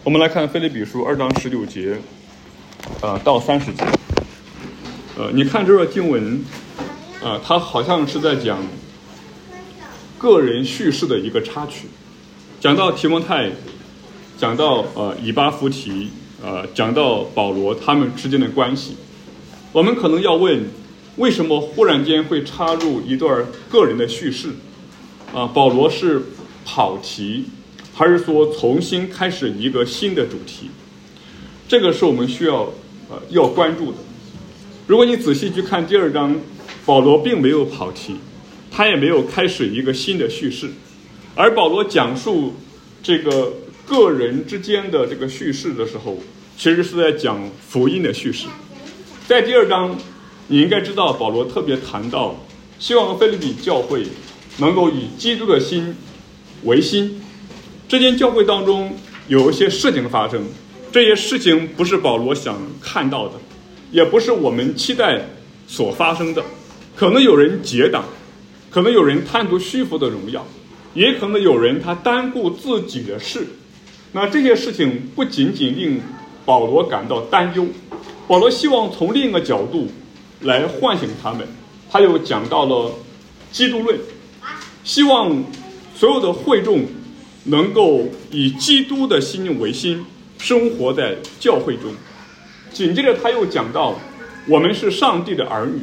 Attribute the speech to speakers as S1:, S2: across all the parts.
S1: 我们来看腓立比书2章19节，到30节。你看这段经文，它好像是在讲个人叙事的一个插曲，讲到提摩太，讲到以巴弗提，讲到保罗他们之间的关系。我们可能要问，为什么忽然间会插入一段个人的叙事？保罗是跑题，还是说重新开始一个新的主题？这个是我们需要关注的。如果你仔细去看第2章，保罗并没有跑题，他也没有开始一个新的叙事，而保罗讲述这个个人之间的这个叙事的时候，其实是在讲福音的叙事。在第2章，你应该知道保罗特别谈到，希望腓立比教会能够以基督的心为心。这间教会当中有一些事情发生，这些事情不是保罗想看到的，也不是我们期待所发生的。可能有人结党，可能有人贪图虚浮的荣耀，也可能有人他单顾自己的事。那这些事情不仅仅令保罗感到担忧，保罗希望从另一个角度来唤醒他们。他又讲到了基督论，希望所有的会众能够以基督的心为心，生活在教会中。紧接着他又讲到，我们是上帝的儿女，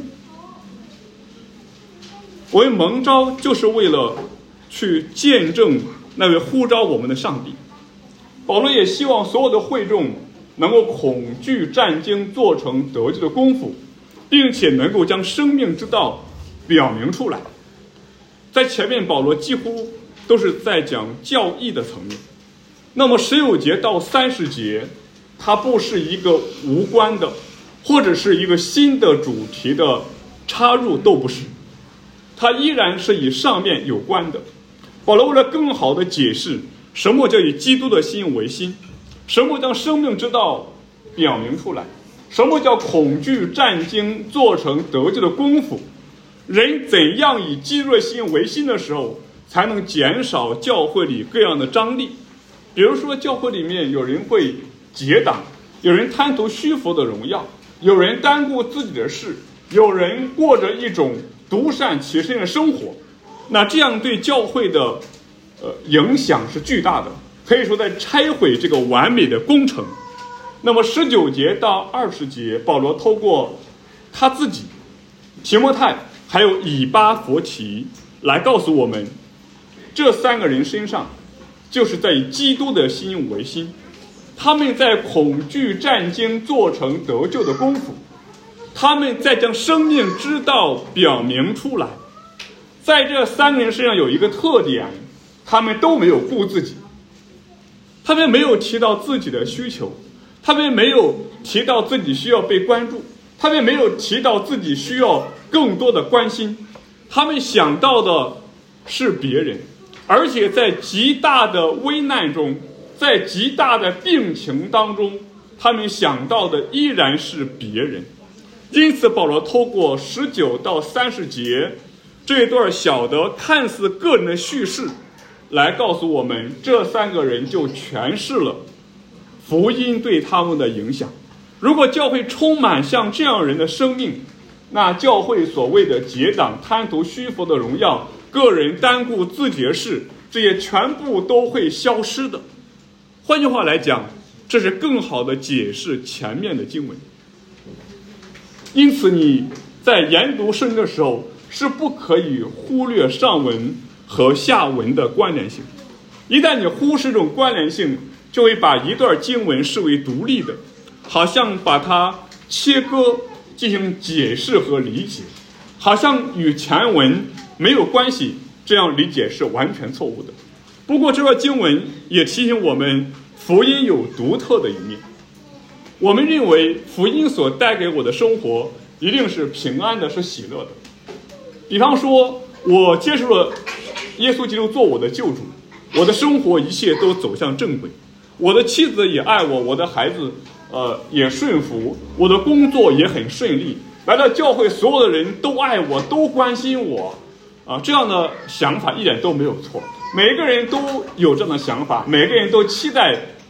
S1: 我们蒙召就是为了去见证那位呼召我们的上帝。保罗也希望所有的会众能够恐惧战惊，做成得救的功夫，并且能够将生命之道表明出来。在前面保罗几乎都是在讲教义的层面，那么19节到30节，它不是一个无关的，或者是一个新的主题的插入，都不是，它依然是以上面有关的。保罗为了更好的解释什么叫以基督的心为心，什么将生命之道表明出来，什么叫恐惧战惊做成得救的功夫，人怎样以基督的心为心的时候，才能减少教会里各样的张力。比如说教会里面有人会结党，有人贪图虚浮的荣耀，有人单顾自己的事，有人过着一种独善其身的生活。那这样对教会的影响是巨大的，可以说在拆毁这个完美的工程。那么19节到20节，保罗透过他自己、提摩太还有以巴弗提来告诉我们，这3个人身上就是在以基督的心为心，他们在恐惧战惊做成得救的功夫，他们在将生命之道表明出来。在这3个人身上有一个特点，他们都没有顾自己，他们没有提到自己的需求，他们没有提到自己需要被关注，他们没有提到自己需要更多的关心，他们想到的是别人，而且在极大的危难中，在极大的病情当中，他们想到的依然是别人。因此保罗透过19到30节这一段小的看似个人的叙事，来告诉我们这3个人就诠释了福音对他们的影响。如果教会充满像这样人的生命，那教会所谓的结党、贪图虚浮的荣耀、个人单顾自己的事，这些全部都会消失的。换句话来讲，这是更好的解释前面的经文。因此你在研读圣经的时候，是不可以忽略上文和下文的关联性。一旦你忽视这种关联性，就会把一段经文视为独立的，好像把它切割进行解释和理解，好像与前文没有关系，这样理解是完全错误的。不过这段经文也提醒我们，福音有独特的一面。我们认为福音所带给我的生活一定是平安的，是喜乐的。比方说我接受了耶稣基督做我的救主，我的生活一切都走向正轨，我的妻子也爱我，我的孩子也顺服，我的工作也很顺利，来到教会所有的人都爱我，都关心我，这样的想法一点都没有错。每个人都有这样的想法，每个人都期待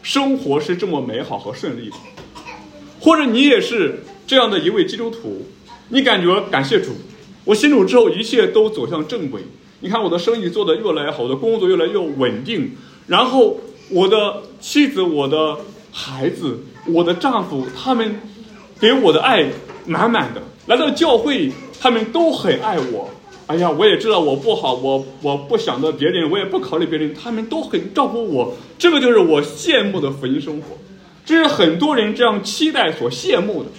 S1: 生活是这么美好和顺利的。或者你也是这样的一位基督徒，你感觉感谢主，我信主之后一切都走向正轨，你看我的生意做得越来越好，我的工作越来越稳定，然后我的妻子、我的孩子、我的丈夫，他们给我的爱满满的，来到教会他们都很爱我。哎呀，我也知道我不好，我不想到别人，我也不考虑别人，他们都很照顾我，这个就是我羡慕的福音生活，这是很多人这样期待所羡慕的。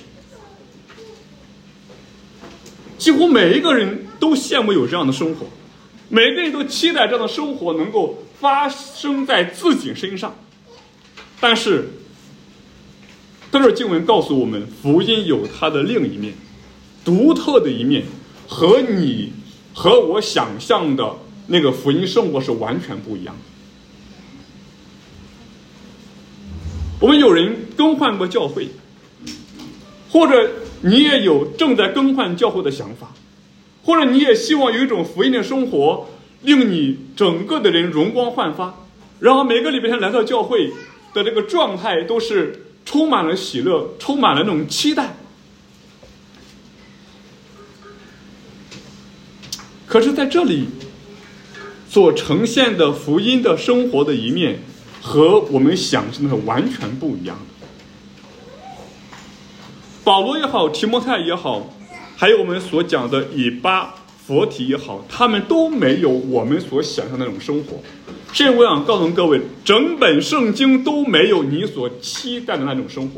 S1: 几乎每一个人都羡慕有这样的生活，每个人都期待这样的生活能够发生在自己身上。但是这段经文告诉我们，福音有它的另一面，独特的一面，和你和我想象的那个福音生活是完全不一样的。我们有人更换过教会，或者你也有正在更换教会的想法，或者你也希望有一种福音的生活令你整个的人容光焕发，然后每个礼拜天来到教会的这个状态都是充满了喜乐，充满了那种期待。可是在这里所呈现的福音的生活的一面和我们想象的是完全不一样的。保罗也好，提摩太也好，还有我们所讲的以巴弗提也好，他们都没有我们所想象的那种生活。甚至我想告诉各位，整本圣经都没有你所期待的那种生活。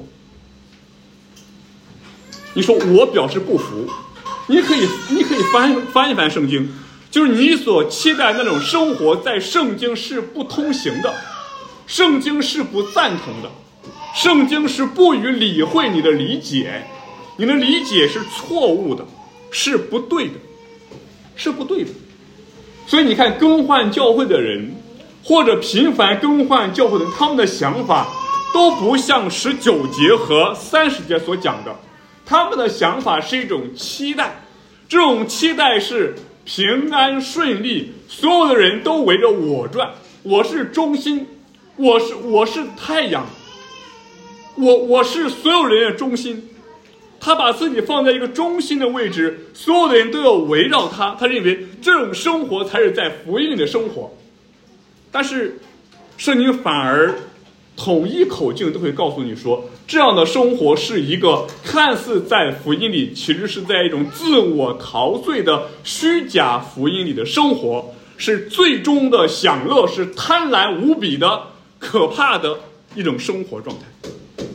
S1: 你说我表示不服，你可以翻一翻圣经，就是你所期待那种生活在圣经是不通行的，圣经是不赞同的，圣经是不予理会你的理解，你的理解是错误的，是不对的，是不对的。所以你看，更换教会的人，或者频繁更换教会的人，他们的想法都不像19节和30节所讲的，他们的想法是一种期待，这种期待是平安顺利，所有的人都围着我转，我是中心，我是太阳，我是所有人的中心。他把自己放在一个中心的位置，所有的人都要围绕他，他认为这种生活才是在福音里的生活。但是圣经反而统一口径都会告诉你说，这样的生活是一个看似在福音里，其实是在一种自我陶醉的虚假福音里的生活，是最终的享乐，是贪婪无比的可怕的一种生活状态。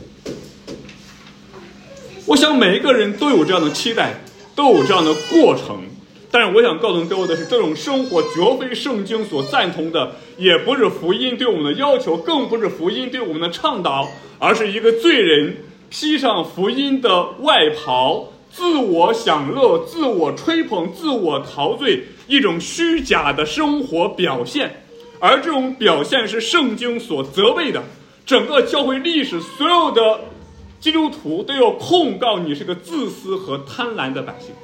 S1: 我想每一个人都有这样的期待，都有这样的过程，但是我想告诉各位的是，这种生活绝非圣经所赞同的，也不是福音对我们的要求，更不是福音对我们的倡导，而是一个罪人披上福音的外袍，自我享乐，自我吹捧，自我陶醉，一种虚假的生活表现。而这种表现是圣经所责备的，整个教会历史所有的基督徒都要控告你是个自私和贪婪的百姓。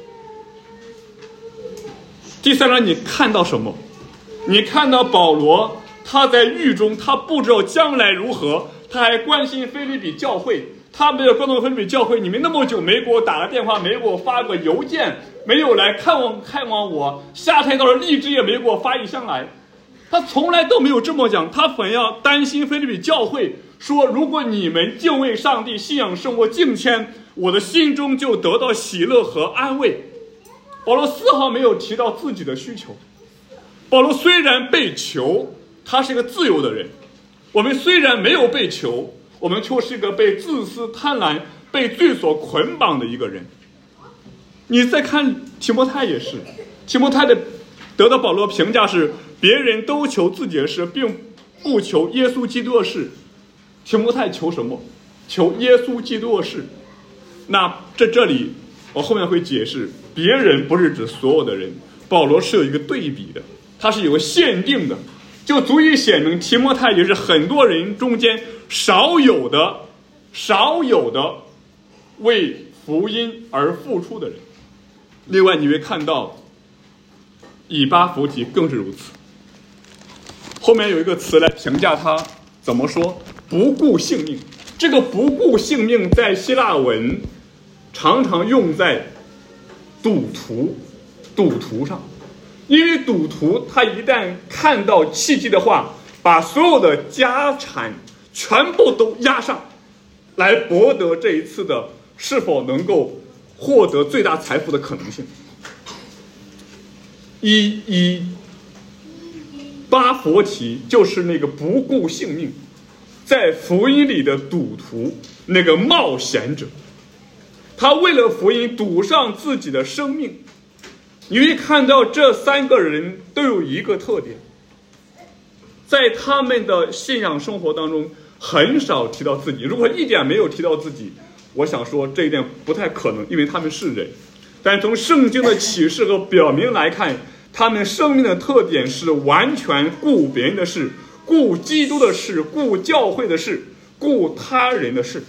S1: 第三章你看到什么？你看到保罗他在狱中，他不知道将来如何，他还关心腓立比教会，他没有关注腓立比教会，你们那么久没给我打个电话，没给我发个邮件，没有来看望我，下台到了荔枝也没给我发一箱来，他从来都没有这么讲。他反要担心腓立比教会，说如果你们敬畏上帝，信仰生活敬虔，我的心中就得到喜乐和安慰。保罗丝毫没有提到自己的需求。保罗虽然被囚，他是一个自由的人，我们虽然没有被囚，我们却是一个被自私贪婪被罪所捆绑的一个人。你再看提摩太也是，提摩太的得到保罗评价是，别人都求自己的事，并不求耶稣基督的事。提摩太求什么？求耶稣基督的事。那这里我后面会解释，别人不是指所有的人，保罗是有一个对比的，他是有个限定的，就足以显明提摩太也是很多人中间少有的为福音而付出的人。另外你会看到以巴弗提更是如此，后面有一个词来评价他，怎么说？ 不顾性命。这个不顾性命在希腊文常常用在赌徒上，因为赌徒他一旦看到契机的话，把所有的家产全部都押上来博得这一次的是否能够获得最大财富的可能性。以巴佛提就是那个不顾性命在福音里的赌徒，那个冒险者，他为了福音赌上自己的生命。你会看到这三个人都有一个特点，在他们的信仰生活当中很少提到自己。如果一点没有提到自己，我想说这一点不太可能，因为他们是人。但从圣经的启示和表明来看，他们生命的特点是完全顾别人的事，顾基督的事，顾教会的事，顾他人的事。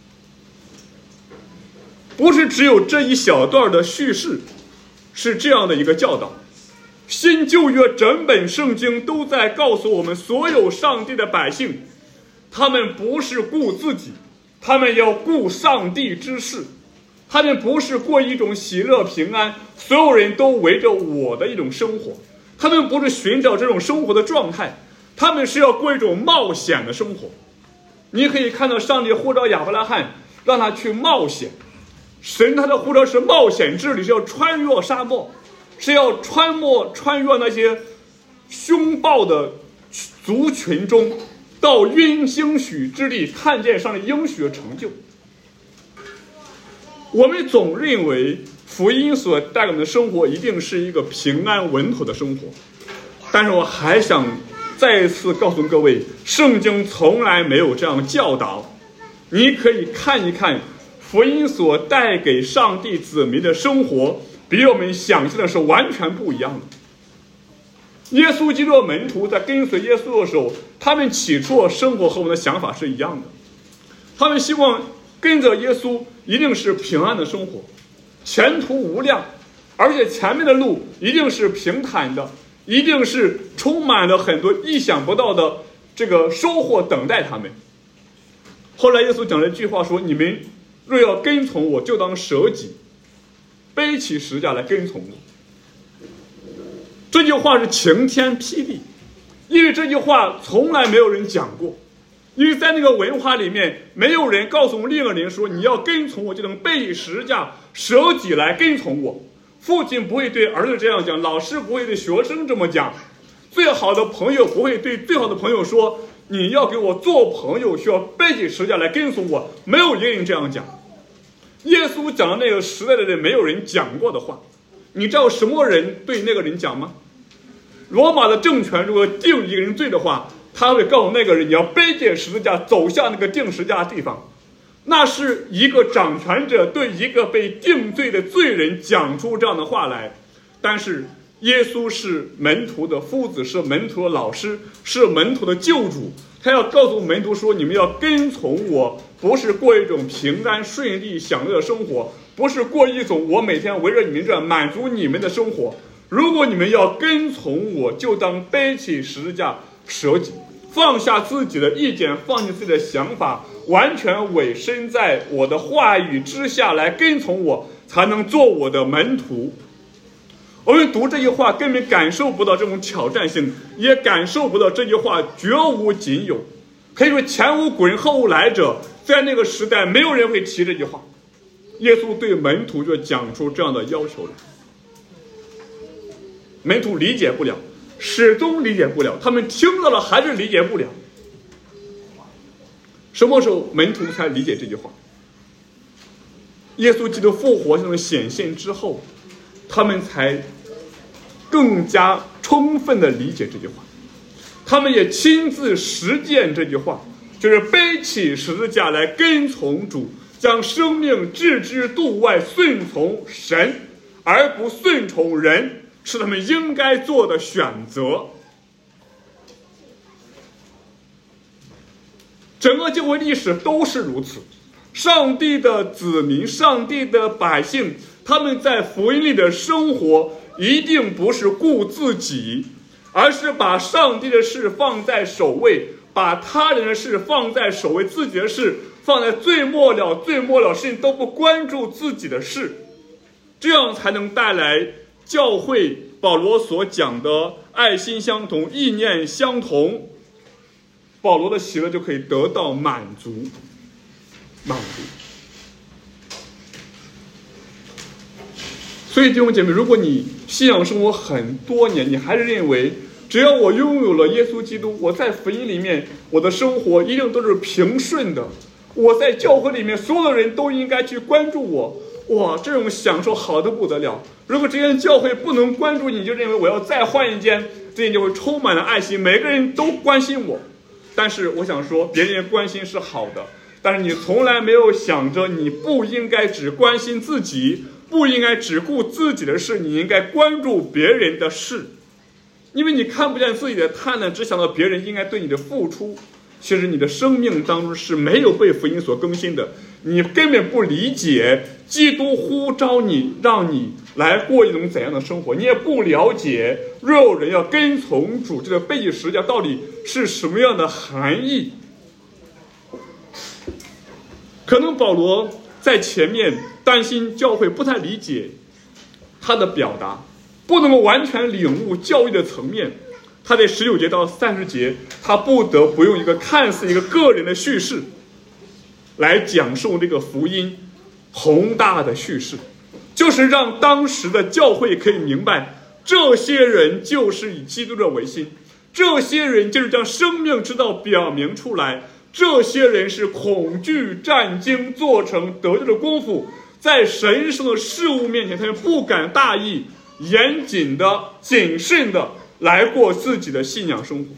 S1: 不是只有这一小段的叙事是这样的一个教导，新旧约整本圣经都在告诉我们，所有上帝的百姓，他们不是顾自己，他们要顾上帝之事。他们不是过一种喜乐平安，所有人都围着我的一种生活，他们不是寻找这种生活的状态，他们是要过一种冒险的生活。你可以看到上帝呼召亚伯拉罕让他去冒险，神他的呼召是冒险之旅，是要穿越沙漠，是要穿越那些凶暴的族群中，到应许之地看见上帝应许的成就。我们总认为福音所带给我们的生活一定是一个平安稳妥的生活，但是我还想再一次告诉各位，圣经从来没有这样教导。你可以看一看福音所带给上帝子民的生活，比我们想象的是完全不一样的。耶稣基督的门徒在跟随耶稣的时候，他们起初生活和我们的想法是一样的，他们希望跟着耶稣一定是平安的生活，前途无量，而且前面的路一定是平坦的，一定是充满了很多意想不到的这个收获等待他们。后来耶稣讲了一句话说，你们若要跟从我，就当舍己，背起十架来跟从我。这句话是晴天霹雳，因为这句话从来没有人讲过，因为在那个文化里面，没有人告诉另一个人说你要跟从我就能背十架舍己来跟从我。父亲不会对儿子这样讲，老师不会对学生这么讲，最好的朋友不会对最好的朋友说你要给我做朋友需要背起十架来跟从我，没有一个人这样讲。耶稣讲的那个时代的人没有人讲过的话。你知道什么人对那个人讲吗？罗马的政权如果定一个人罪的话，他会告诉那个人你要背起十字架走向那个定十字架的地方。那是一个掌权者对一个被定罪的罪人讲出这样的话来。但是耶稣是门徒的夫子，是门徒的老师，是门徒的救主，他要告诉门徒说，你们要跟从我，不是过一种平安顺利享乐的生活，不是过一种我每天围着你们转满足你们的生活。如果你们要跟从我，就当背起十字架舍己，放下自己的意见，放下自己的想法，完全委身在我的话语之下来跟从我，才能做我的门徒。我们读这句话根本感受不到这种挑战性，也感受不到这句话绝无仅有，可以说前无古人后无来者，在那个时代没有人会提这句话。耶稣对门徒就讲出这样的要求来，门徒理解不了，始终理解不了，他们听到了还是理解不了。什么时候门徒才理解这句话？耶稣基督复活向他们显现之后，他们才更加充分地理解这句话，他们也亲自实践这句话，就是背起十字架来跟从主，将生命置之度外，顺从神而不顺从人，是他们应该做的选择。整个教会历史都是如此，上帝的子民，上帝的百姓，他们在福音里的生活一定不是顾自己，而是把上帝的事放在首位， 把他人的事放在首位，自己的事放在最末了，事情都不关注自己的事，这样才能带来教会保罗所讲的爱心相同，意念相同，保罗的喜乐就可以得到满足。所以弟兄姐妹，如果你信仰生活很多年，你还是认为只要我拥有了耶稣基督，我在福音里面我的生活一定都是平顺的，我在教会里面所有的人都应该去关注我，哇，这种享受好得不得了。如果这间教会不能关注你，就认为我要再换一间，这间就会充满了爱心，每个人都关心我。但是我想说，别人关心是好的，但是你从来没有想着你不应该只关心自己，不应该只顾自己的事，你应该关注别人的事。因为你看不见自己的贪婪，只想到别人应该对你的付出，其实你的生命当中是没有被福音所更新的，你根本不理解基督呼召你，让你来过一种怎样的生活，你也不了解若有人要跟从主，这个背起十字架到底是什么样的含义。可能保罗在前面担心教会不太理解他的表达，不能够完全领悟教育的层面，他在19节到30节，他不得不用一个看似一个个人的叙事来讲述这个福音宏大的叙事，就是让当时的教会可以明白，这些人就是以基督者为心，这些人就是将生命之道表明出来，这些人是恐惧战惊做成得救的功夫，在神圣的事物面前，他们不敢大意，严谨的谨慎的来过自己的信仰生活。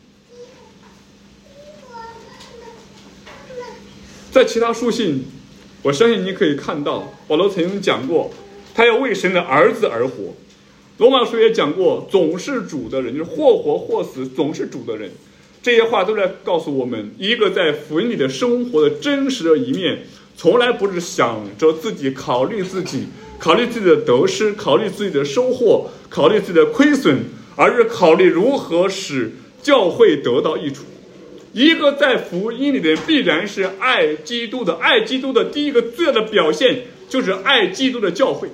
S1: 在其他书信，我相信你可以看到保罗曾经讲过，他要为神的儿子而活。罗马书也讲过，总是主的人，就是或活或死，总是主的人。这些话都在告诉我们，一个在福音里的生活的真实的一面，从来不是想着自己考虑自己的得失，考虑自己的收获，考虑自己的亏损，而是考虑如何使教会得到益处。一个在福音里的人必然是爱基督的，爱基督的第一个最大的表现就是爱基督的教会。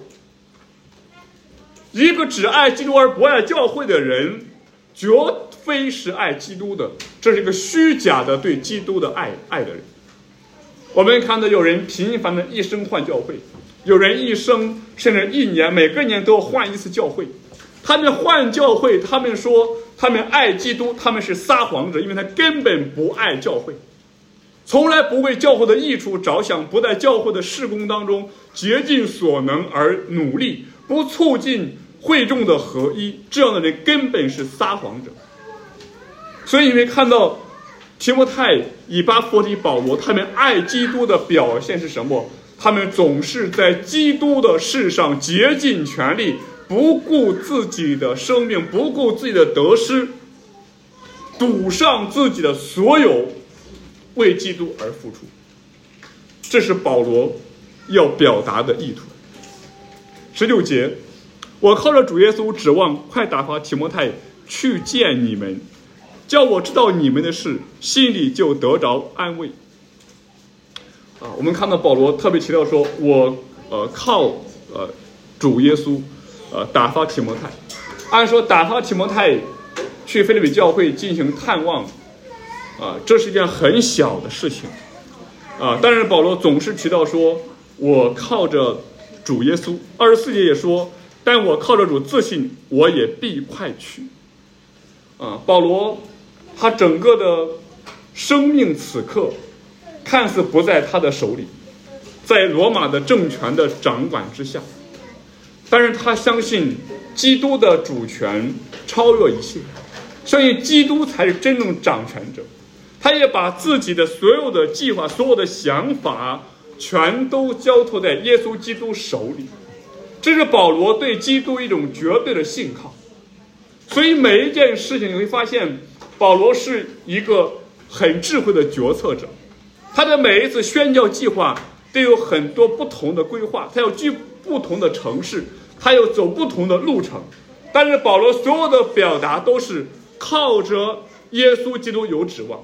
S1: 一个只爱基督而不爱教会的人，绝非是爱基督的，这是一个虚假的对基督的爱的人。我们看到有人频繁的一生换教会，有人一生甚至一年每个年都要换一次教会。他们换教会，他们说他们爱基督，他们是撒谎者，因为他根本不爱教会，从来不为教会的益处着想，不在教会的事工当中竭尽所能而努力，不促进会众的合一，这样的人根本是撒谎者。所以你会看到提摩太、以巴弗提、保罗，他们爱基督的表现是什么？他们总是在基督的事上竭尽全力，不顾自己的生命，不顾自己的得失，赌上自己的所有，为基督而付出。这是保罗要表达的意图。19节，我靠着主耶稣指望快打发提摩太去见你们，叫我知道你们的事，心里就得着安慰。我们看到保罗特别提到说，我靠主耶稣打发提摩太。按说打发提摩太去腓立比教会进行探望这是一件很小的事情但是保罗总是提到说，我靠着主耶稣。24节也说，但我靠着主自信，我也必快去。保罗他整个的生命此刻看似不在他的手里，在罗马的政权的掌管之下，但是他相信基督的主权超越一切，相信基督才是真正掌权者。他也把自己的所有的计划，所有的想法全都交托在耶稣基督手里。这是保罗对基督一种绝对的信靠。所以每一件事情你会发现，保罗是一个很智慧的决策者。他的每一次宣教计划都有很多不同的规划，他要去不同的城市，他要走不同的路程。但是保罗所有的表达都是靠着耶稣基督有指望，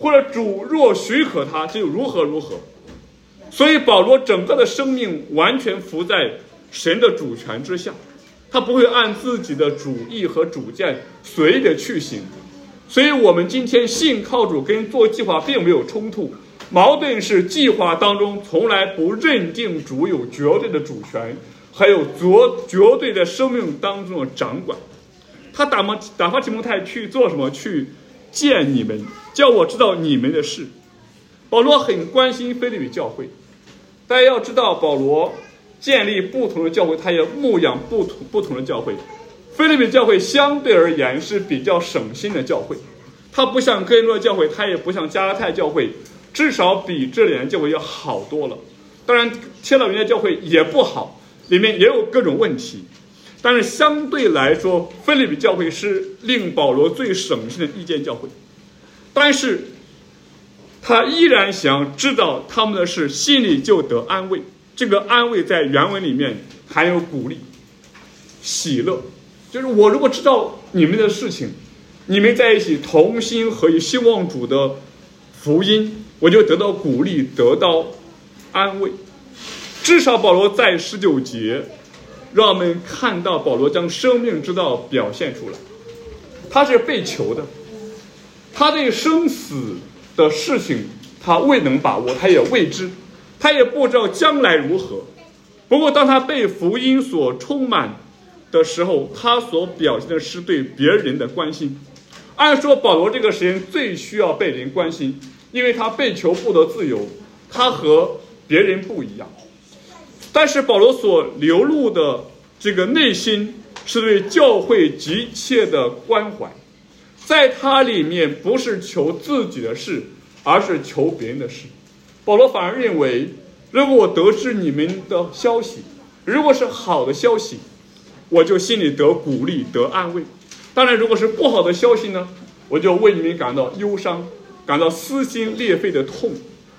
S1: 或者主若许可他就如何如何。所以保罗整个的生命完全服在神的主权之下，他不会按自己的主意和主见随意的去行。所以我们今天信靠主跟做计划并没有冲突，矛盾是计划当中从来不认定主有绝对的主权，还有绝对的生命当中的掌管。他打发提摩太去做什么？去见你们，叫我知道你们的事。保罗很关心腓立比教会，大家要知道，保罗建立不同的教会，他也牧养不同的教会。腓立比教会相对而言是比较省心的教会，它不像哥林多教会，它也不像加拉太教会，至少比这两个教会要好多了。当然天老人家教会也不好，里面也有各种问题，但是相对来说腓立比教会是令保罗最省心的一间教会。但是他依然想知道他们的事，心里就得安慰。这个安慰在原文里面含有鼓励、喜乐，就是我如果知道你们的事情，你们在一起同心合意希望主的福音，我就得到鼓励，得到安慰。至少保罗在19节让我们看到保罗将生命之道表现出来。他是被囚的，他对生死的事情他未能把握，他也未知，他也不知道将来如何。不过当他被福音所充满的时候，他所表现的是对别人的关心。按说保罗这个时间最需要被人关心，因为他被囚不得自由，他和别人不一样。但是保罗所流露的这个内心是对教会急切的关怀，在他里面不是求自己的事，而是求别人的事。保罗反而认为，如果我得知你们的消息，如果是好的消息，我就心里得鼓励，得安慰。当然如果是不好的消息呢，我就为你们感到忧伤，感到撕心裂肺的痛。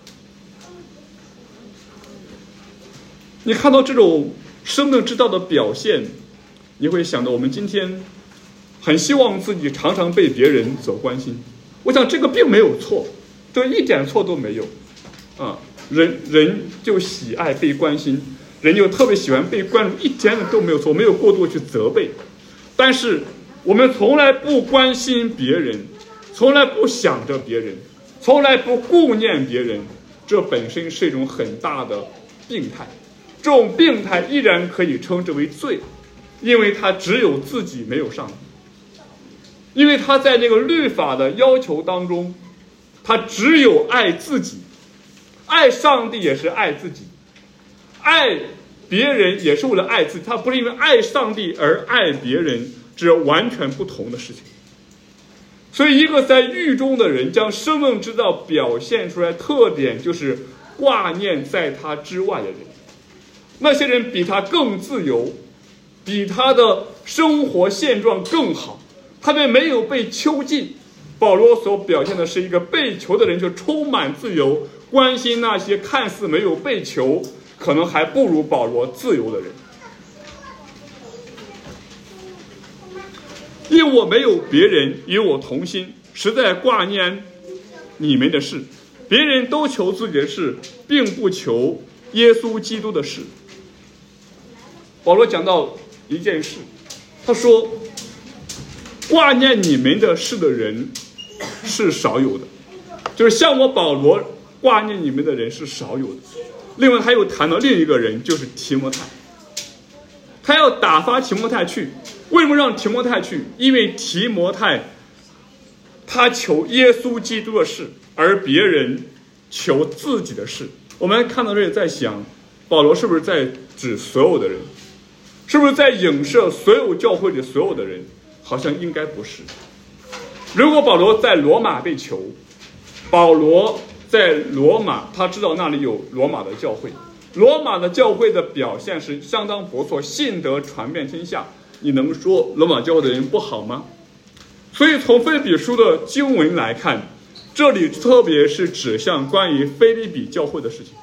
S1: 你看到这种生命之道的表现，你会想到我们今天很希望自己常常被别人所关心。我想这个并没有错，这一点错都没有啊。人就喜爱被关心，人就特别喜欢被关注，一点都没有错，没有过度去责备。但是我们从来不关心别人，从来不想着别人，从来不顾念别人，这本身是一种很大的病态。这种病态依然可以称之为罪，因为他只有自己，没有上帝。因为他在那个律法的要求当中，他只有爱自己，爱上帝也是爱自己，爱别人也是为了爱自己。他不是因为爱上帝而爱别人，这是完全不同的事情。所以一个在狱中的人将生命之道表现出来特点，就是挂念在他之外的人。那些人比他更自由，比他的生活现状更好，他们没有被囚禁。保罗所表现的是一个被囚的人就充满自由，关心那些看似没有被囚，可能还不如保罗自由的人。因我没有别人与我同心，实在挂念你们的事，别人都求自己的事，并不求耶稣基督的事。保罗讲到一件事，他说挂念你们的事的人是少有的，就是像我保罗挂念你们的人是少有的。另外他又谈到另一个人，就是提摩太，他要打发提摩太去。为什么让提摩太去？因为提摩太他求耶稣基督的事，而别人求自己的事。我们看到这里在想，保罗是不是在指所有的人？是不是在影射所有教会里所有的人？好像应该不是。如果保罗在罗马被囚，保罗在罗马，他知道那里有罗马的教会，罗马的教会的表现是相当不错，信德传遍天下，你能说罗马教会的人不好吗？所以从腓立比书的经文来看，这里特别是指向关于腓立比教会的事情。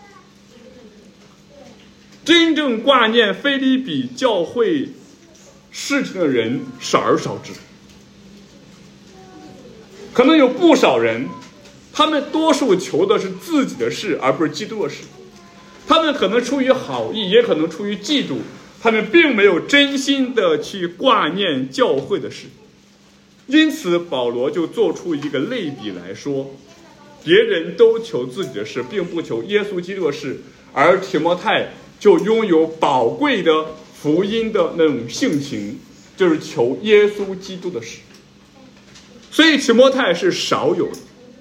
S1: 真正挂念腓立比教会事情的人少而少之，可能有不少人他们多数求的是自己的事，而不是基督的事。他们可能出于好意，也可能出于嫉妒，他们并没有真心的去挂念教会的事。因此保罗就做出一个类比来说，别人都求自己的事，并不求耶稣基督的事，而提摩太就拥有宝贵的福音的那种性情，就是求耶稣基督的事。所以提摩太是少有的，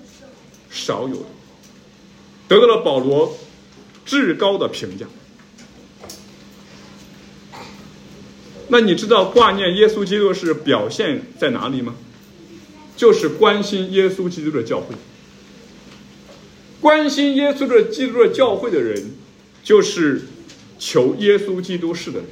S1: 得到了保罗至高的评价。那你知道挂念耶稣基督是表现在哪里吗？就是关心耶稣基督的教会。关心耶稣基督的教会的人，就是求耶稣基督事的人。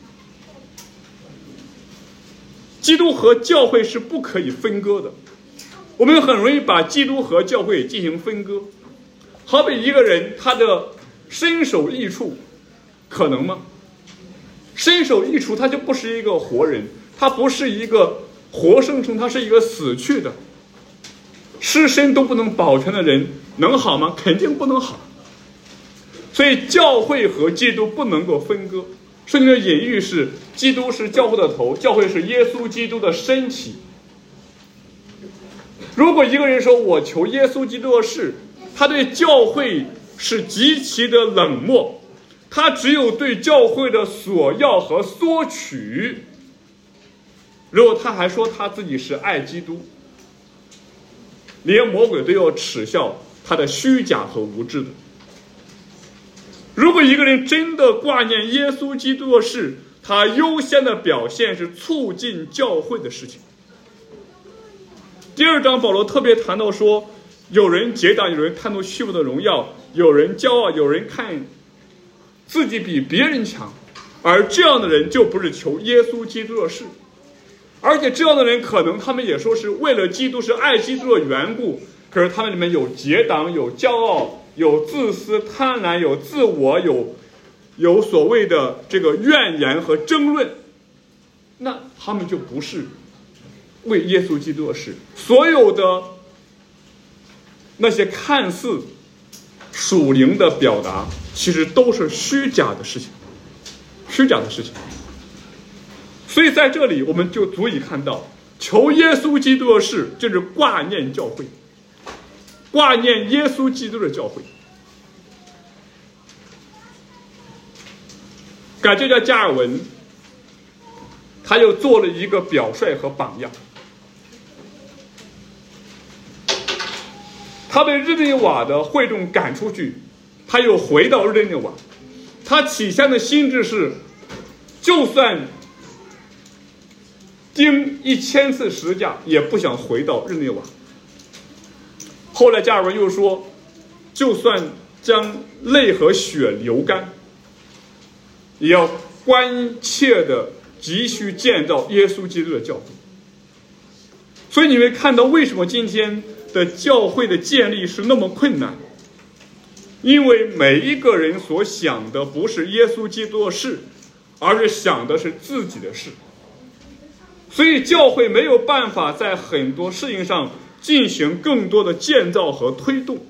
S1: 基督和教会是不可以分割的，我们很容易把基督和教会进行分割。好比一个人他的身首异处，可能吗？身首异处，他就不是一个活人，他不是一个活生生，他是一个死去的，尸身都不能保全的人，能好吗？肯定不能好。所以教会和基督不能够分割。圣经的隐喻是，基督是教会的头，教会是耶稣基督的身体。如果一个人说我求耶稣基督的事，他对教会是极其的冷漠，他只有对教会的索要和索取。如果他还说他自己是爱基督，连魔鬼都要耻笑他的虚假和无知的。如果一个人真的挂念耶稣基督的事，他优先的表现是促进教会的事情。第二章保罗特别谈到说，有人结党，有人贪图虚浮的荣耀，有人骄傲，有人看自己比别人强，而这样的人就不是求耶稣基督的事。而且这样的人可能他们也说是为了基督，是爱基督的缘故，可是他们里面有结党，有骄傲，有自私贪婪，有自我，有所谓的这个怨言和争论，那他们就不是为耶稣基督的事。所有的那些看似属灵的表达，其实都是虚假的事情。所以在这里我们就足以看到，求耶稣基督的事就是挂念教会，挂念耶稣基督的教会。感谢加尔文，他又做了一个表率和榜样。他被日内瓦的会众赶出去，他又回到日内瓦。他起先的心智是，就算钉1000次十字架，也不想回到日内瓦。后来加尔文又说，就算将泪和血流干，也要关切的急需建造耶稣基督的教会。所以你会看到为什么今天的教会的建立是那么困难，因为每一个人所想的不是耶稣基督的事，而是想的是自己的事。所以教会没有办法在很多事情上进行更多的建造和推动。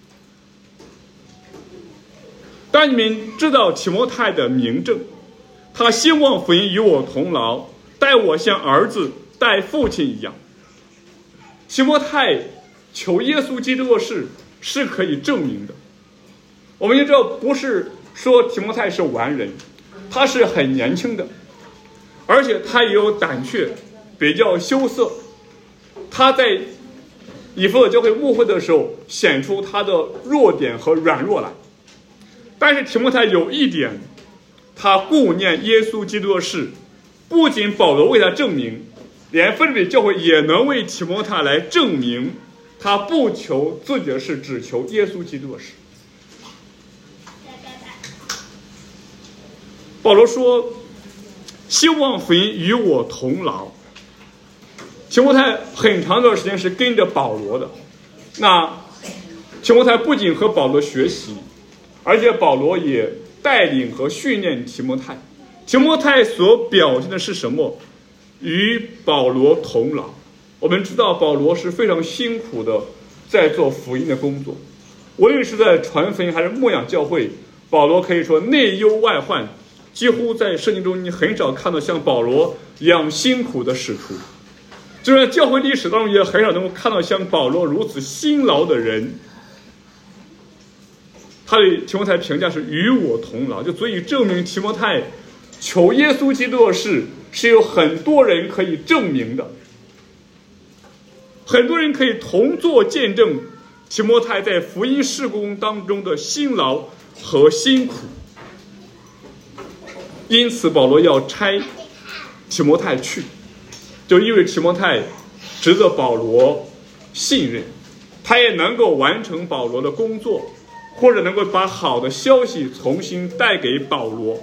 S1: 但你们知道提摩太的明证，他希望福音与我同劳，待我像儿子待父亲一样。提摩太求耶稣基督的事是可以证明的。我们就知道，不是说提摩太是完人，他是很年轻的，而且他也有胆怯，比较羞涩。他在以弗所教会牧会的时候显出他的弱点和软弱来。但是提摩太有一点，他顾念耶稣基督的事，不仅保罗为他证明，连腓立比教会也能为提摩太来证明，他不求自己的事，只求耶稣基督的事。保罗说，希望福音与我同劳。提摩太很长一段时间是跟着保罗的，那提摩太不仅和保罗学习，而且保罗也带领和训练提摩太。提摩太所表现的是什么？与保罗同劳。我们知道保罗是非常辛苦的在做福音的工作。无论是在传福音还是牧养教会，保罗可以说内忧外患，几乎在圣经中你很少看到像保罗一样辛苦的使徒，就是在教会历史当中也很少能够看到像保罗如此辛劳的人。他对提摩太评价是与我同劳，就足以证明提摩太求耶稣基督的事是有很多人可以证明的，很多人可以同作见证提摩太在福音事工当中的辛劳和辛苦。因此保罗要差提摩太去，就因为提摩太值得保罗信任，他也能够完成保罗的工作，或者能够把好的消息重新带给保罗。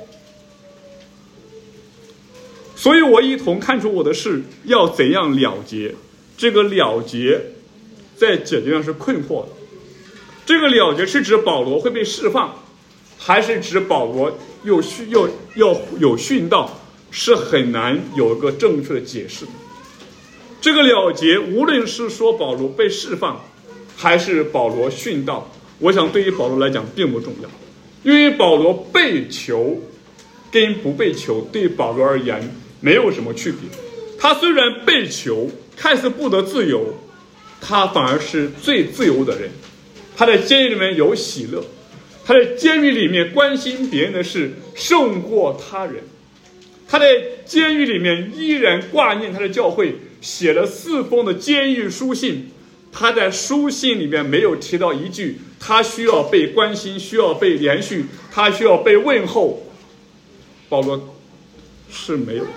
S1: 所以我一同看出我的事要怎样了结。这个了结在解经上是困惑的。这个了结是指保罗会被释放，还是指保罗要有殉道，是很难有一个正确的解释的。这个了结无论是说保罗被释放还是保罗殉道，我想对于保罗来讲并不重要，因为保罗被囚跟不被囚对保罗而言没有什么区别。他虽然被囚，看似不得自由，他反而是最自由的人。他在监狱里面有喜乐，他在监狱里面关心别人的事胜过他人。他在监狱里面依然挂念他的教会，写了4封的监狱书信。他在书信里面没有提到一句他需要被关心，需要被连续，他需要被问候。保罗是没有。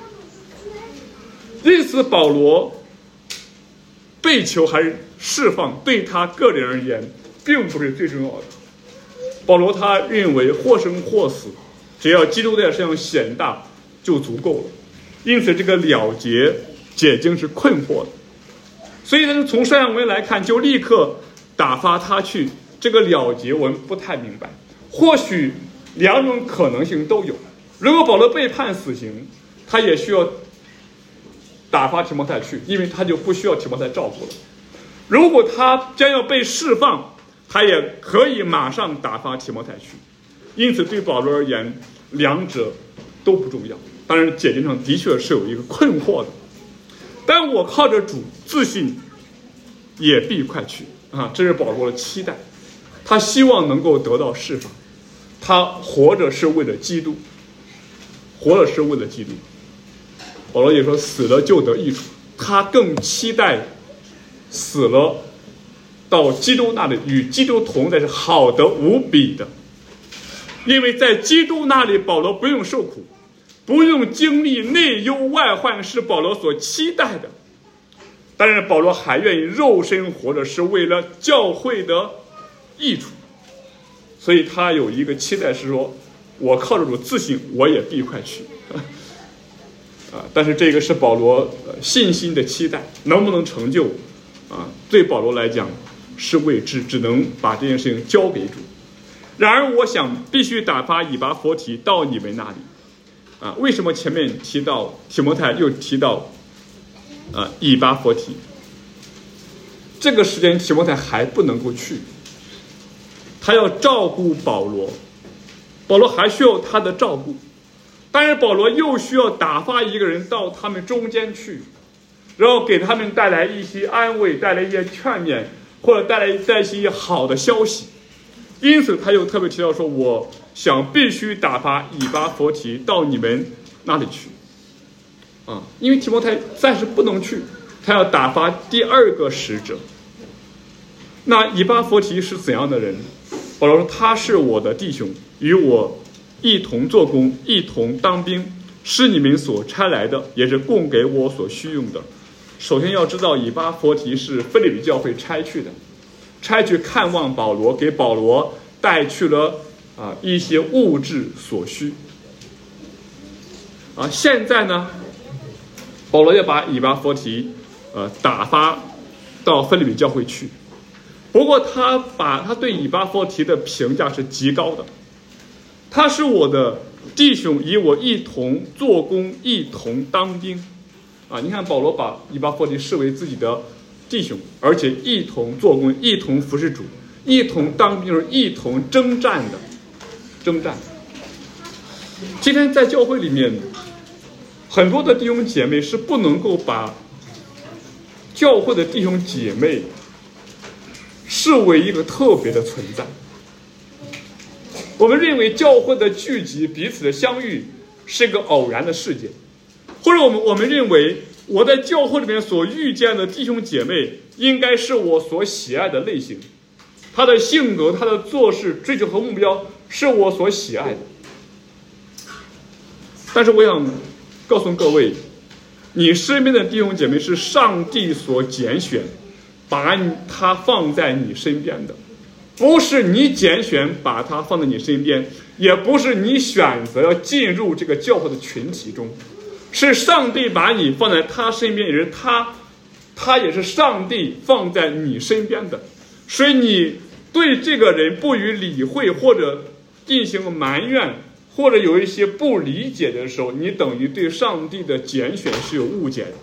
S1: 因此保罗被囚还是释放对他个人而言并不是最重要的。保罗他认为或生或死，只要基督在身上显大就足够了。因此这个了结解经是困惑的。所以呢，从上文来看就立刻打发他去，这个了结我们不太明白。或许2种可能性都有。如果保罗被判死刑，他也需要打发提摩太去，因为他就不需要提摩太照顾了。如果他将要被释放，他也可以马上打发提摩太去。因此对保罗而言2者都不重要。当然解经上的确是有一个困惑的，但我靠着主自信也必快去啊！这是保罗的期待，他希望能够得到释放。他活着是为了基督，活着是为了基督。保罗也说死了就得益处，他更期待死了到基督那里与基督同在是好得无比的。因为在基督那里保罗不用受苦，不用经历内忧外患，是保罗所期待的。当然保罗还愿意肉身活着是为了教会的益处，所以他有一个期待是说我靠着主自信我也必快去但是这个是保罗信心的期待，能不能成就对保罗来讲是未知，只能把这件事情交给主。然而我想必须打发以巴弗提到你们那里为什么前面提到提摩太又提到以巴弗提？这个时间提摩太还不能够去，他要照顾保罗，保罗还需要他的照顾。当然保罗又需要打发一个人到他们中间去，然后给他们带来一些安慰，带来一些劝勉，或者带来一些好的消息。因此他又特别提到说我想必须打发以巴弗提到你们那里去因为提摩太暂时不能去，他要打发第2个使者。那以巴弗提是怎样的人？保罗说他是我的弟兄，与我一同做工，一同当兵，是你们所差来的，也是供给我所需用的。首先要知道以巴弗提是腓立比教会差去的，差去看望保罗，给保罗带去了一些物质所需现在呢保罗要把以巴弗提打发到腓立比教会去。不过他对以巴弗提的评价是极高的，他是我的弟兄，与我一同做工，一同当兵你看保罗把以巴弗提视为自己的弟兄，而且一同做工，一同服侍主，一同当兵，一同征战。今天在教会里面，很多的弟兄姐妹是不能够把教会的弟兄姐妹视为一个特别的存在。我们认为教会的聚集、彼此的相遇是一个偶然的事件，或者我们认为我在教会里面所遇见的弟兄姐妹应该是我所喜爱的类型，他的性格、他的做事、追求和目标是我所喜爱的。但是我想告诉各位，你身边的弟兄姐妹是上帝所拣选，把他放在你身边的，不是你拣选把他放在你身边，也不是你选择要进入这个教会的群体中，是上帝把你放在他身边，也是他也是上帝放在你身边的。所以你对这个人不予理会，或者进行埋怨，或者有一些不理解的时候，你等于对上帝的拣选是有误解的。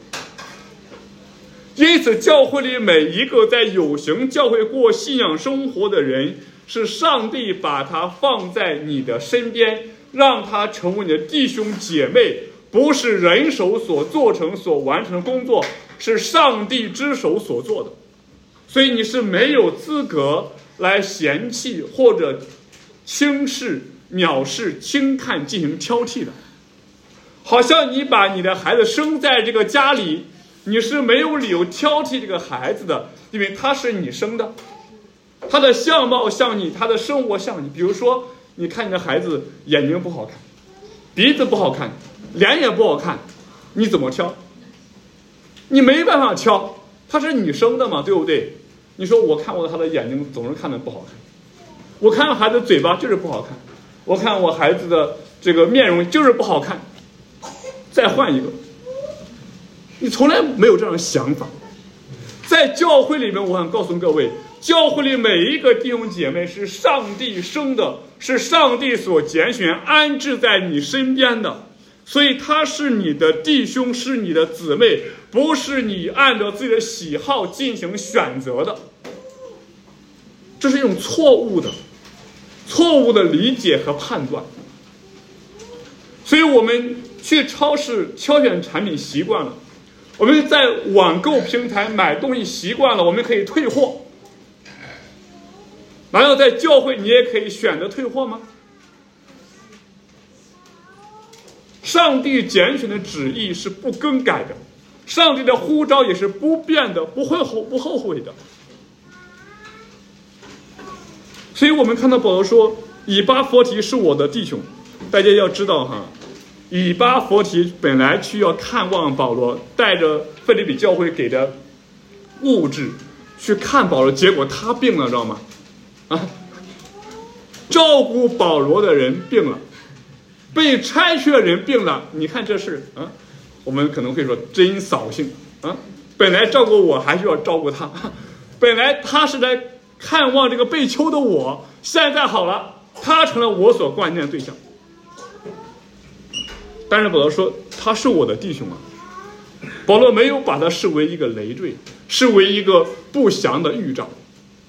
S1: 因此教会里每一个在有形教会过信仰生活的人，是上帝把他放在你的身边，让他成为你的弟兄姐妹，不是人手所做成所完成的工作，是上帝之手所做的。所以你是没有资格来嫌弃或者轻视、藐视、轻看进行挑剔的。好像你把你的孩子生在这个家里，你是没有理由挑剔这个孩子的，因为他是你生的，他的相貌像你，他的生活像你。比如说你看你的孩子眼睛不好看，鼻子不好看，脸也不好看，你怎么挑？你没办法挑，他是你生的嘛，对不对？你说我看他的眼睛总是看得不好看，我看孩子嘴巴就是不好看，我看我孩子的这个面容就是不好看，再换一个。你从来没有这样的想法。在教会里面，我想告诉各位，教会里每一个弟兄姐妹是上帝生的，是上帝所拣选安置在你身边的，所以他是你的弟兄，是你的姊妹，不是你按照自己的喜好进行选择的。这是一种错误的理解和判断。所以我们去超市挑选产品习惯了，我们在网购平台买东西习惯了，我们可以退货。难道在教会你也可以选择退货吗？上帝拣选的旨意是不更改的，上帝的呼召也是不变的，不后悔的。所以我们看到保罗说，以巴弗提是我的弟兄。大家要知道哈，以巴弗提本来去要看望保罗，带着腓立比教会给的物质去看保罗，结果他病了，知道吗？照顾保罗的人病了，被差去的人病了。你看这事我们可能会说真扫兴本来照顾我还需要照顾他，本来他是来看望这个被囚的我，现在好了，他成了我所挂念的对象。但是保罗说他是我的弟兄啊，保罗没有把他视为一个累赘，视为一个不祥的预兆。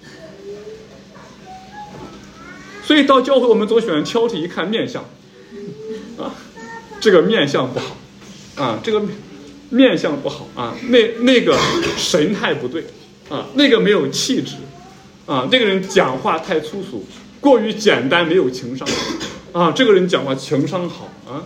S1: 所以到教会我们总喜欢挑剔，一看面相这个面相不好这个面相不好那个神态不对那个没有气质这个人讲话太粗俗，过于简单，没有情商这个人讲话情商好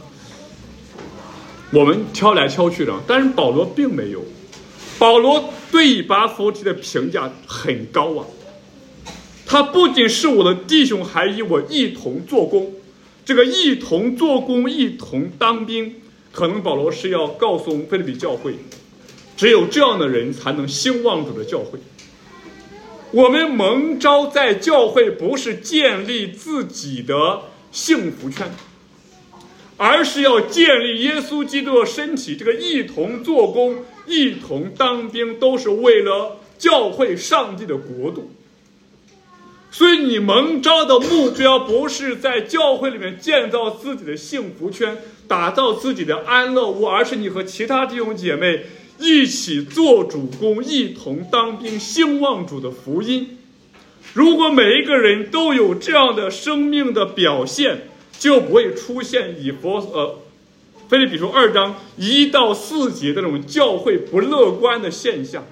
S1: 我们挑来挑去的。但是保罗并没有，保罗对以巴弗提的评价很高他不仅是我的弟兄，还与我一同做工。这个一同做工，一同当兵，可能保罗是要告诉腓立比教会，只有这样的人才能兴旺主的教会。我们蒙召在教会，不是建立自己的幸福圈，而是要建立耶稣基督的身体。这个一同做工，一同当兵，都是为了教会上帝的国度。所以你蒙召的目标不是在教会里面建造自己的幸福圈，打造自己的安乐屋，而是你和其他弟兄姐妹一起做主公，一同当兵，兴旺主的福音。如果每一个人都有这样的生命的表现，就不会出现腓立比书2章1到4节的这种教会不乐观的现象。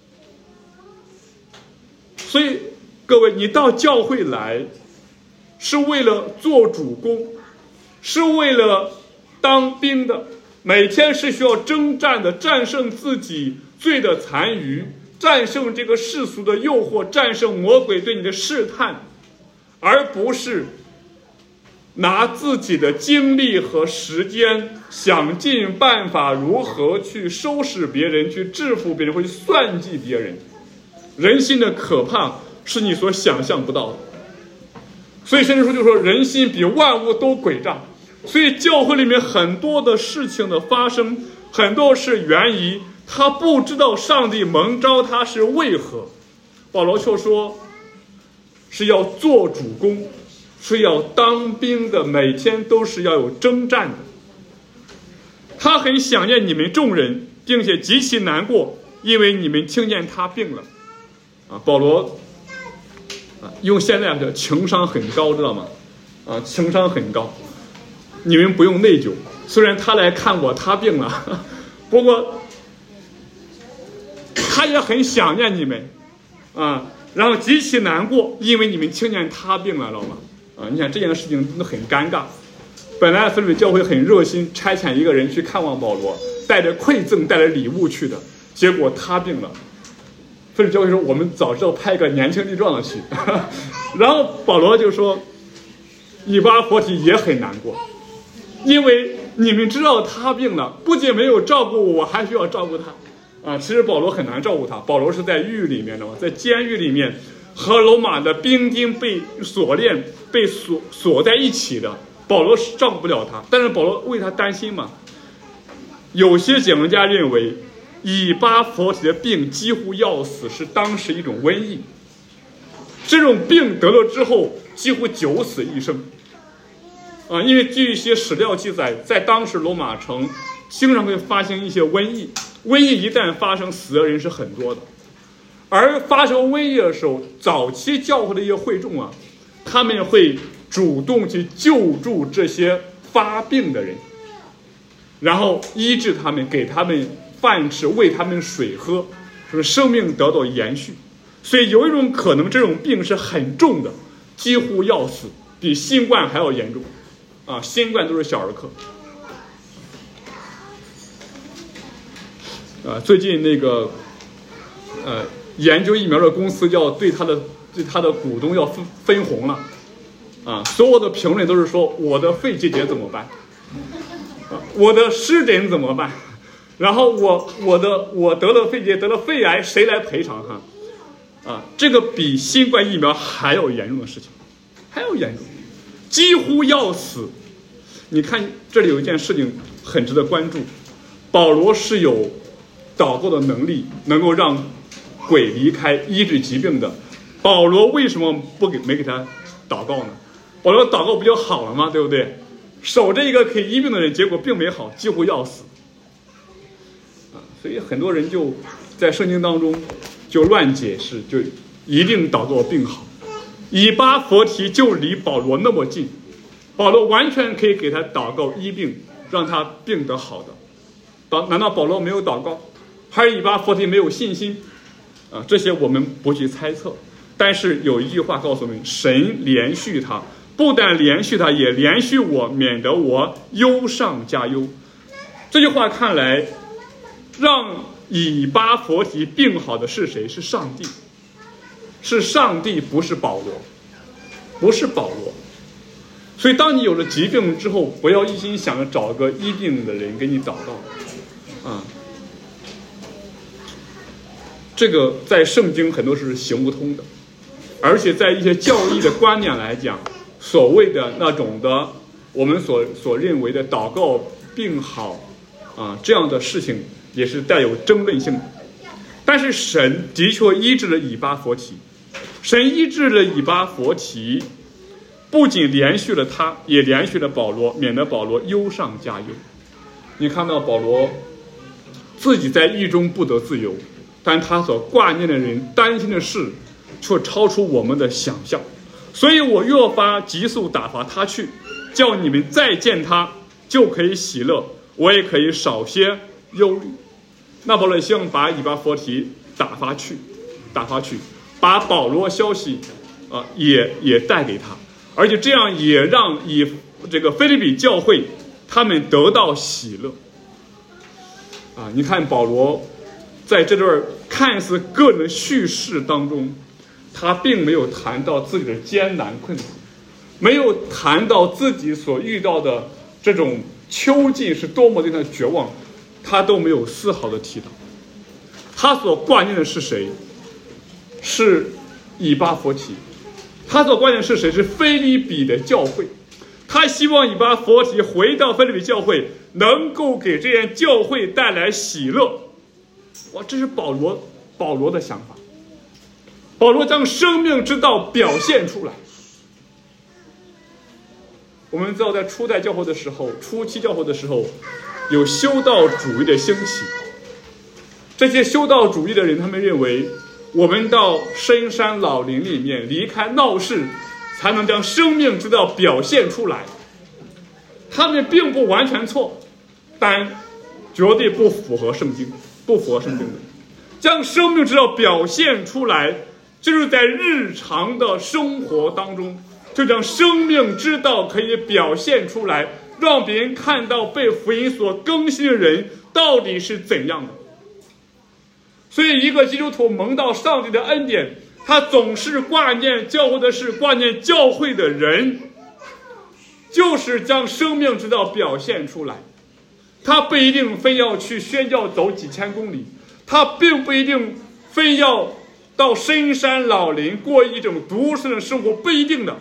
S1: 所以各位，你到教会来是为了做主公，是为了当兵的，每天是需要征战的，战胜自己罪的残余，战胜这个世俗的诱惑，战胜魔鬼对你的试探，而不是拿自己的精力和时间想尽办法如何去收拾别人，去制服别人，或去算计别人。人心的可怕是你所想象不到的。所以圣经书就说人心比万物都诡诈。所以教会里面很多的事情的发生，很多是源于他不知道上帝蒙召他是为何。保罗就说是要做主公，是要当兵的，每天都是要有征战的。他很想念你们众人，并且极其难过，因为你们听见他病了。保罗用现在的情商很高，知道吗？情商很高。你们不用内疚，虽然他来看我，他病了，不过他也很想念你们然后极其难过，因为你们听见他病了，知道吗？你看这件事情真的很尴尬。本来腓立比教会很热心，差遣一个人去看望保罗，带着馈赠带着礼物去的，结果他病了。腓立比教会说我们早知道派个年轻力壮的去然后保罗就说以巴弗提也很难过，因为你们知道他病了，不仅没有照顾我，还需要照顾他其实保罗很难照顾他。保罗是在狱里面的，在监狱里面和罗马的兵丁被锁链被锁在一起的，保罗是照顾不了他，但是保罗为他担心嘛。有些解经家认为以巴弗提的病几乎要死是当时一种瘟疫，这种病得了之后几乎九死一生因为据一些史料记载，在当时罗马城经常会发生一些瘟疫，瘟疫一旦发生，死的人是很多的。而发生瘟疫的时候，早期教会的一些会众他们会主动去救助这些发病的人，然后医治他们，给他们饭吃，喂他们水喝，使生命得到延续。所以有一种可能，这种病是很重的，几乎要死，比新冠还要严重新冠都是小儿科最近那个研究疫苗的公司要对他的股东要分红了所有的评论都是说我的肺结节怎么办我的湿疹怎么办，然后我得了肺结得了肺癌，谁来赔偿这个比新冠疫苗还要严重的事情，还要严重，几乎要死。你看这里有一件事情很值得关注，保罗是有祷告的能力，能够让鬼离开，医治疾病的。保罗为什么没给他祷告呢？保罗祷告不就好了吗？对不对？守着一个可以医病的人，结果并没好，几乎要死所以很多人就在圣经当中就乱解释，就一定祷告病好。以巴弗提就离保罗那么近，保罗完全可以给他祷告医病，让他病得好的。难道保罗没有祷告，还是以巴弗提没有信心这些我们不去猜测。但是有一句话告诉我们，神连续他，不但连续他，也连续我，免得我忧上加忧。这句话看来，让以巴弗提病好的是谁？是上帝，是上帝，不是保罗，不是保罗。所以当你有了疾病之后，不要一心想着找个医病的人给你祷告这个在圣经很多是行不通的，而且在一些教义的观念来讲，所谓的那种的我们所认为的祷告病好这样的事情也是带有争论性的。但是神的确医治了以巴弗提，神医治了以巴弗提，不仅连续了他，也连续了保罗，免得保罗忧上加忧。你看到保罗自己在狱中不得自由，但他所挂念的人、担心的事，却超出我们的想象。所以我越发急速打发他去，叫你们再见他，就可以喜乐，我也可以少些忧虑。那保罗希望把以巴弗提打发去，把保罗消息也带给他，而且这样也让这个腓立比教会他们得到喜乐。你看保罗在这段看似个人的叙事当中，他并没有谈到自己的艰难困苦，没有谈到自己所遇到的这种囚禁是多么令他绝望，他都没有丝毫的提到。他所挂念的是谁？是以巴弗提。他所挂念的是谁？是腓立比的教会。他希望以巴弗提回到腓立比教会，能够给这间教会带来喜乐。哇，这是保罗的想法。保罗将生命之道表现出来。我们知道，在初代教会的时候，初期教会的时候，有修道主义的兴起。这些修道主义的人，他们认为，我们到深山老林里面，离开闹市，才能将生命之道表现出来。他们并不完全错，但绝对不符合圣经的。将生命之道表现出来，就是在日常的生活当中，就将生命之道可以表现出来，让别人看到被福音所更新的人到底是怎样的。所以一个基督徒蒙到上帝的恩典，他总是挂念教会的事，挂念教会的人，就是将生命之道表现出来。他不一定非要去宣教走几千公里，他并不一定非要到深山老林过一种独身的生活，不一定的。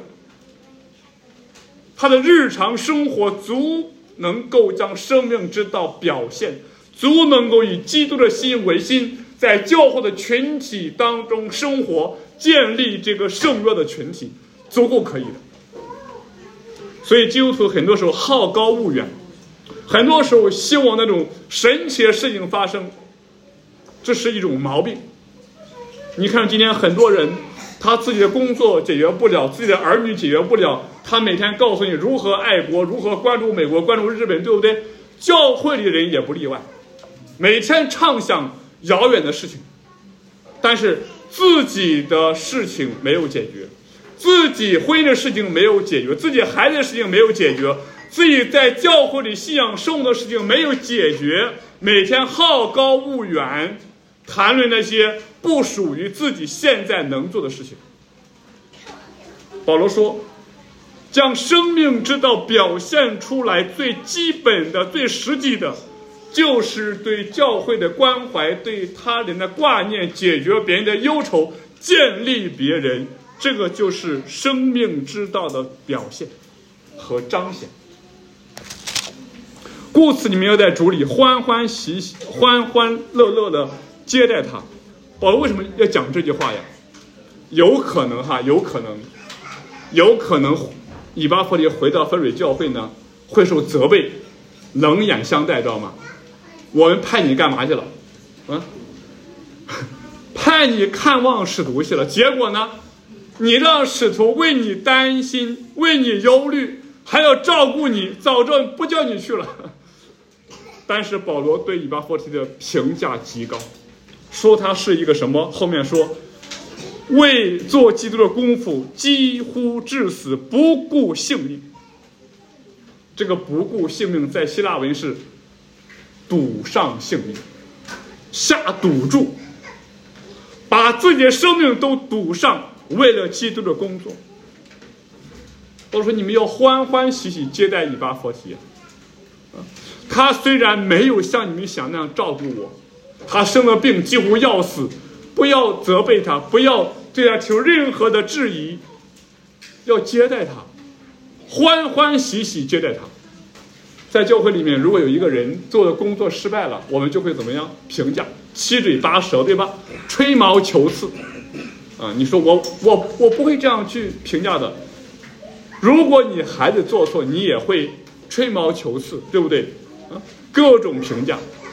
S1: 他的日常生活足能够将生命之道表现，足能够以基督的心为心，在教会的群体当中生活，建立这个圣约的群体，足够可以的。所以基督徒很多时候好高骛远，很多时候希望那种神奇的事情发生，这是一种毛病。你看今天很多人，他自己的工作解决不了，自己的儿女解决不了，他每天告诉你如何爱国，如何关注美国，关注日本，对不对？教会里的人也不例外，每天畅想遥远的事情，但是自己的事情没有解决，自己婚姻的事情没有解决，自己孩子的事情没有解决，自己在教会里信仰生活的事情没有解决，每天好高骛远，谈论那些不属于自己现在能做的事情。保罗说，将生命之道表现出来，最基本的、最实际的，就是对教会的关怀，对他人的挂念，解决别人的忧愁，建立别人，这个就是生命之道的表现和彰显。故此你们要在主里欢欢喜喜、欢欢乐乐的接待他。保罗为什么要讲这句话呀？有可能以巴弗提回到腓立比教会呢，会受责备，冷眼相待，知道吗？我们派你干嘛去了？派你看望使徒去了，结果呢，你让使徒为你担心，为你忧虑，还要照顾你，早知道不叫你去了。但是保罗对以巴弗提的评价极高，说他是一个什么？后面说，为做基督的功夫，几乎至死，不顾性命。这个不顾性命在希腊文是赌上性命，下赌注，把自己的生命都赌上，为了基督的工作。我说你们要欢欢喜喜接待以巴弗提。他虽然没有像你们想那样照顾我，他生了病几乎要死，不要责备他，不要对他提出任何的质疑，要接待他，欢欢喜喜接待他。在教会里面，如果有一个人做的工作失败了，我们就会怎么样评价？七嘴八舌，对吧？吹毛求疵你说我不会这样去评价的。如果你孩子做错，你也会吹毛求疵，对不对？各种评价。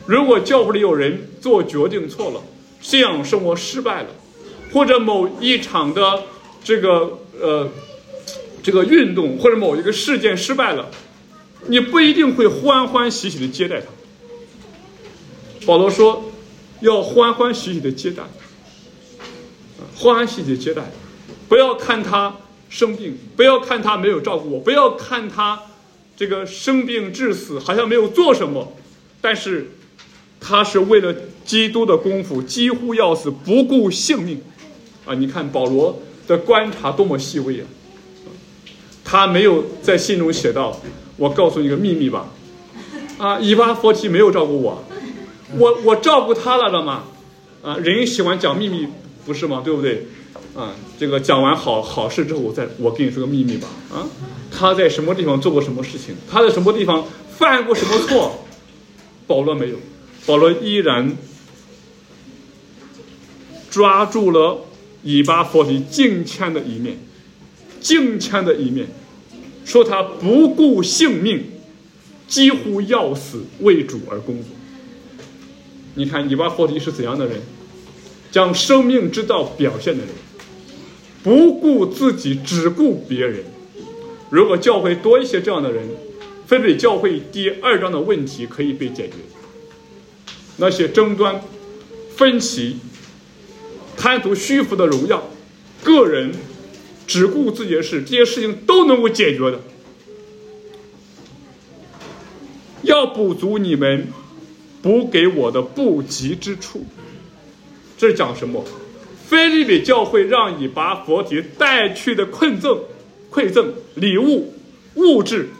S1: 如果教会里有人做决定错了，信仰生活失败了，或者某一场的这个运动或者某一个事件失败了，你不一定会欢欢喜喜的接待他。保罗说要欢欢喜喜的接待，欢欢喜喜的接待，不要看他生病，不要看他没有照顾我，不要看他这个生病致死好像没有做什么，但是他是为了基督的功夫几乎要死，不顾性命啊！你看保罗的观察多么细微啊！他没有在信中写到，我告诉你一个秘密吧，以巴弗提没有照顾我照顾他了的嘛，人喜欢讲秘密不是吗？对不对？这个讲完好事之后，我跟你说个秘密吧，他在什么地方做过什么事情，他在什么地方犯过什么错，保罗没有，保罗依然抓住了以巴弗提敬谦的一面，说他不顾性命，几乎要死，为主而工作。你看以巴弗提是怎样的人？将生命之道表现的人，不顾自己，只顾别人。如果教会多一些这样的人，非比教会第2章的问题可以被解决。那些争端、分歧、贪图虚浮的荣耀、个人只顾自己的事，这些事情都能够解决的。要补足你们补给我的不及之处。这是讲什么？腓立比教会让以巴弗提带去的馈赠礼物物质，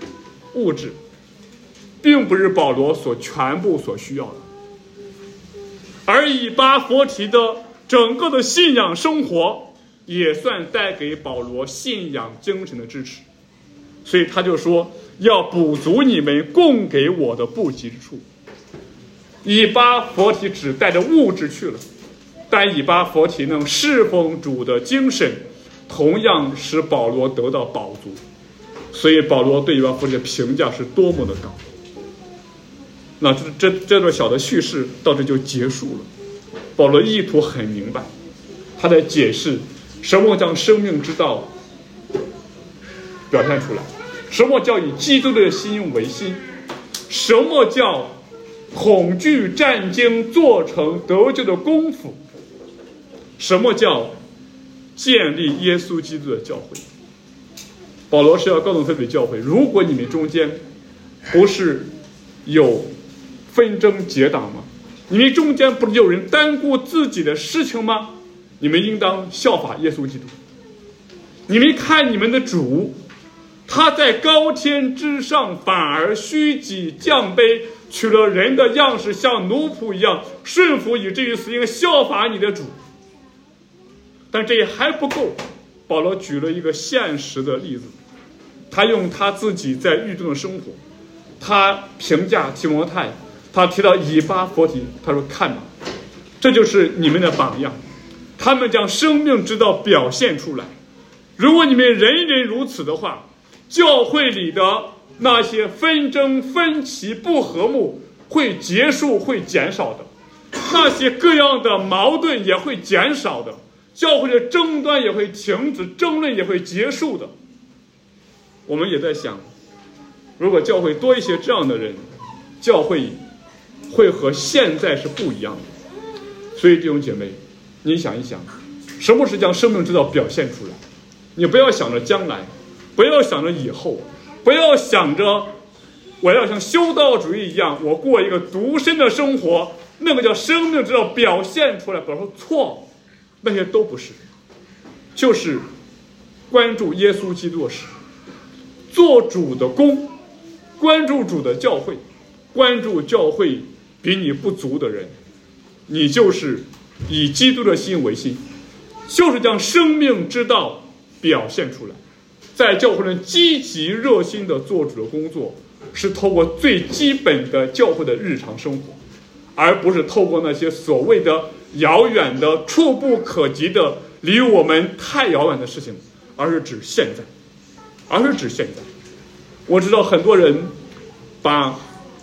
S1: 并不是保罗全部所需要的，而以巴弗提的整个的信仰生活也算带给保罗信仰精神的支持，所以他就说要补足你们供给我的不及之处。以巴弗提只带着物质去了，但以巴弗提能侍奉主的精神同样使保罗得到饱足，所以保罗对以巴弗提的评价是多么的高。那这段小的叙事到这就结束了。保罗意图很明白，他在解释什么将生命之道表现出来，什么叫以基督的心为心，什么叫恐惧战惊做成得救的功夫，什么叫建立耶稣基督的教会。保罗是要告诉腓立比教会，如果你们中间不是有纷争结党吗？你们中间不是有人单顾自己的事情吗？你们应当效法耶稣基督。你们看你们的主，他在高天之上反而虚己降卑，取了人的样式，像奴仆一样顺服以至于死，应该效法你的主。但这也还不够，保罗举了一个现实的例子，他用他自己在狱中的生活，他评价提摩太，他提到以巴弗提，他说看吧，这就是你们的榜样，他们将生命之道表现出来。如果你们人人如此的话，教会里的那些纷争分歧不和睦会结束，会减少的，那些各样的矛盾也会减少的，教会的争端也会停止，争论也会结束的。我们也在想，如果教会多一些这样的人，教会会和现在是不一样的。所以弟兄姐妹，你想一想，什么是将生命之道表现出来？你不要想着将来，不要想着以后，不要想着我要像修道主义一样，我过一个独身的生活，那个叫生命之道表现出来。比如说错，那些都不是，就是关注耶稣基督的事，做主的工，关注主的教会，关注教会比你不足的人，你就是以基督的心为心，就是将生命之道表现出来。在教会中积极热心的做主的工作，是透过最基本的教会的日常生活，而不是透过那些所谓的遥远的触不可及的离我们太遥远的事情，而是指现在。我知道很多人把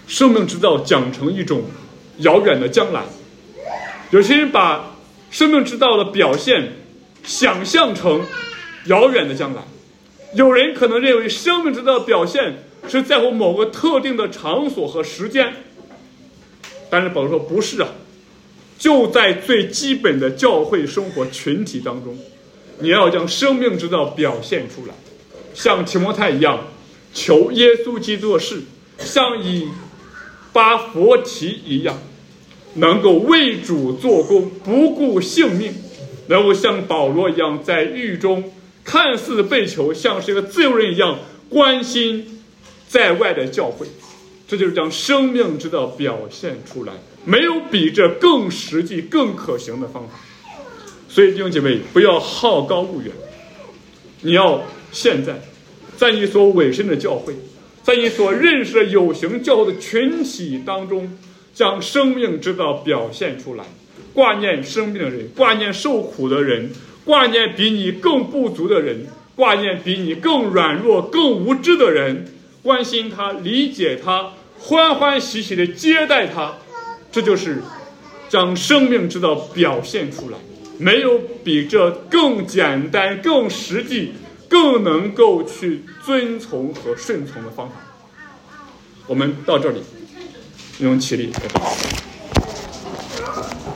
S1: 生命之道讲成一种遥远的将来。有些人把生命之道的表现想象成遥远的将来，有人可能认为生命之道的表现是在乎某个特定的场所和时间，但是保罗说不是啊，就在最基本的教会生活群体当中，你要将生命之道表现出来，像提摩太一样求耶稣基督的事，像以巴弗提一样能够为主做工，不顾性命，能够像保罗一样在狱中看似被囚，像是一个自由人一样关心在外的教会。这就是将生命之道表现出来，没有比这更实际更可行的方法。所以弟兄姐妹，不要好高骛远，你要现在在你所委身的教会，在你所认识的有形教会的群体当中，将生命之道表现出来，挂念生病的人，挂念受苦的人，挂念比你更不足的人，挂念比你更软弱更无知的人，关心他，理解他，欢欢喜喜地接待他。这就是将生命之道表现出来，没有比这更简单更实际更能够去遵从和顺从的方法。我们到这里用起立来祷告。